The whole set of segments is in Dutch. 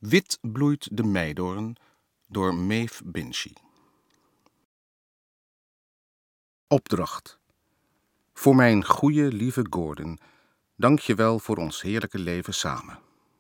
Wit bloeit de meidoorn door Maeve Binchy. Opdracht. Voor mijn goeie, lieve Gordon, dank je wel voor ons heerlijke leven samen.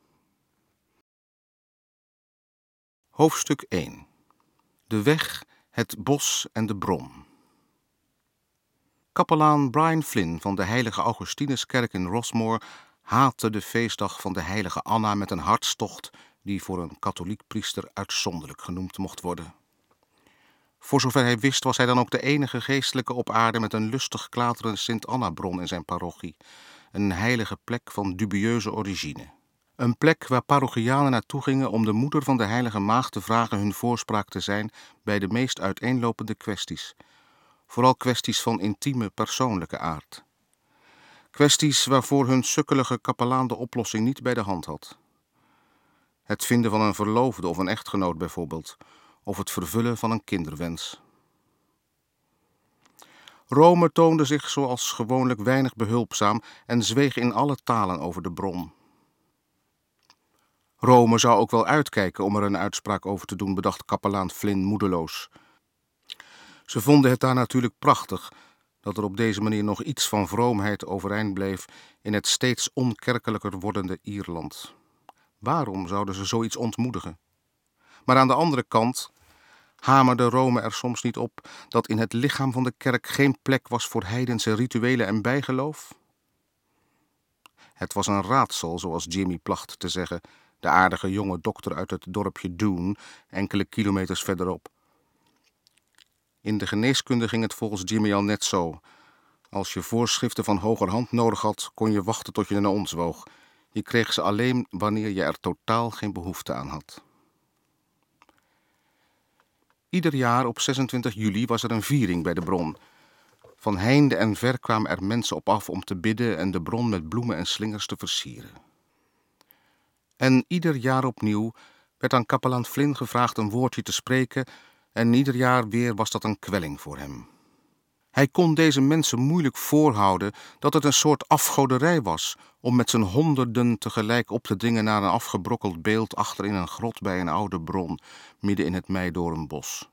Hoofdstuk 1. De weg, het bos en de bron. Kapelaan Brian Flynn van de Heilige Augustinuskerk in Rossmore haatte de feestdag van de Heilige Anna met een hartstocht die voor een katholiek priester uitzonderlijk genoemd mocht worden. Voor zover hij wist was hij dan ook de enige geestelijke op aarde met een lustig klaterende Sint-Anna-bron in zijn parochie, een heilige plek van dubieuze origine. Een plek waar parochianen naartoe gingen om de moeder van de heilige maagd te vragen hun voorspraak te zijn bij de meest uiteenlopende kwesties. Vooral kwesties van intieme, persoonlijke aard. Kwesties waarvoor hun sukkelige kapelaan de oplossing niet bij de hand had. Het vinden van een verloofde of een echtgenoot bijvoorbeeld, of het vervullen van een kinderwens. Rome toonde zich zoals gewoonlijk weinig behulpzaam en zweeg in alle talen over de bron. Rome zou ook wel uitkijken om er een uitspraak over te doen, bedacht kapelaan Flynn moedeloos. Ze vonden het daar natuurlijk prachtig dat er op deze manier nog iets van vroomheid overeind bleef in het steeds onkerkelijker wordende Ierland. Waarom zouden ze zoiets ontmoedigen? Maar aan de andere kant hamerde Rome er soms niet op dat in het lichaam van de kerk geen plek was voor heidense rituelen en bijgeloof? Het was een raadsel, zoals Jimmy placht te zeggen, de aardige jonge dokter uit het dorpje Doon, enkele kilometers verderop. In de geneeskunde ging het volgens Jimmy al net zo. Als je voorschriften van hogerhand nodig had, kon je wachten tot je naar ons woog. Je kreeg ze alleen wanneer je er totaal geen behoefte aan had. Ieder jaar op 26 juli was er een viering bij de bron. Van heinde en ver kwamen er mensen op af om te bidden en de bron met bloemen en slingers te versieren. En ieder jaar opnieuw werd aan kapelaan Flynn gevraagd een woordje te spreken en ieder jaar weer was dat een kwelling voor hem. Hij kon deze mensen moeilijk voorhouden dat het een soort afgoderij was om met z'n honderden tegelijk op te dringen naar een afgebrokkeld beeld achter in een grot bij een oude bron, midden in het meidoornbos.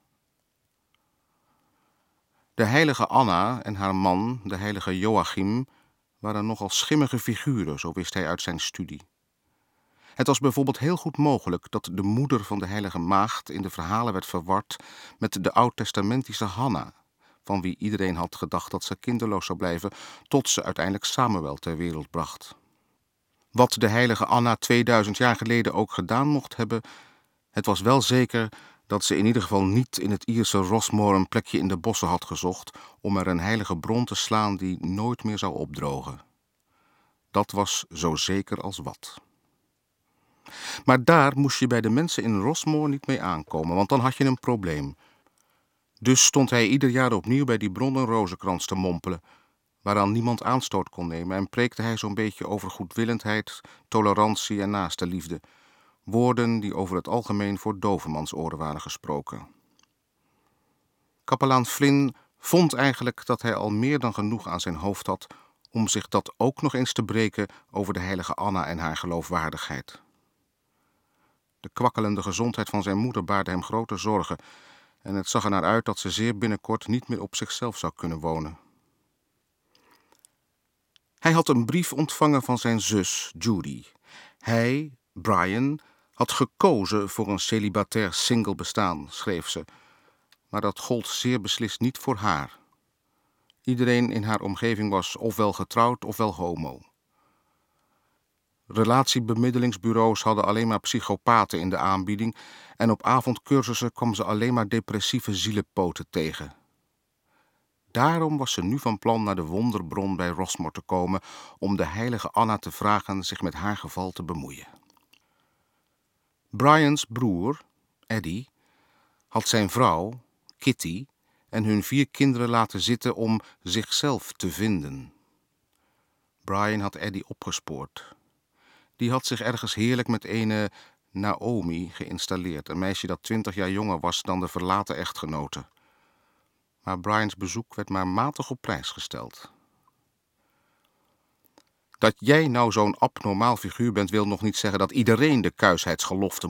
De heilige Anna en haar man, de heilige Joachim, waren nogal schimmige figuren, zo wist hij uit zijn studie. Het was bijvoorbeeld heel goed mogelijk dat de moeder van de heilige maagd in de verhalen werd verward met de oud-testamentische Hanna, van wie iedereen had gedacht dat ze kinderloos zou blijven, tot ze uiteindelijk Samuel ter wereld bracht. Wat de heilige Anna 2000 jaar geleden ook gedaan mocht hebben, het was wel zeker dat ze in ieder geval niet in het Ierse Rossmore een plekje in de bossen had gezocht om er een heilige bron te slaan die nooit meer zou opdrogen. Dat was zo zeker als wat. Maar daar moest je bij de mensen in Rossmore niet mee aankomen, want dan had je een probleem. Dus stond hij ieder jaar opnieuw bij die bron een rozenkrans te mompelen, waaraan niemand aanstoot kon nemen, en preekte hij zo'n beetje over goedwillendheid, tolerantie en naaste liefde, woorden die over het algemeen voor dovemansoren waren gesproken. Kapelaan Flynn vond eigenlijk dat hij al meer dan genoeg aan zijn hoofd had om zich dat ook nog eens te breken over de heilige Anna en haar geloofwaardigheid. De kwakkelende gezondheid van zijn moeder baarde hem grote zorgen en het zag er naar uit dat ze zeer binnenkort niet meer op zichzelf zou kunnen wonen. Hij had een brief ontvangen van zijn zus, Judy. Hij, Brian, had gekozen voor een celibatair single bestaan, schreef ze, maar dat gold zeer beslist niet voor haar. Iedereen in haar omgeving was ofwel getrouwd ofwel homo. Relatiebemiddelingsbureaus hadden alleen maar psychopaten in de aanbieding en op avondcursussen kwam ze alleen maar depressieve zielepoten tegen. Daarom was ze nu van plan naar de wonderbron bij Rossmore te komen om de heilige Anna te vragen zich met haar geval te bemoeien. Brian's broer, Eddie, had zijn vrouw, Kitty, en hun 4 kinderen laten zitten om zichzelf te vinden. Brian had Eddie opgespoord. Die had zich ergens heerlijk met ene Naomi geïnstalleerd, een meisje dat 20 jaar jonger was dan de verlaten echtgenote. Maar Brian's bezoek werd maar matig op prijs gesteld. Dat jij nou zo'n abnormaal figuur bent, wil nog niet zeggen dat iedereen de kuisheidsgelofte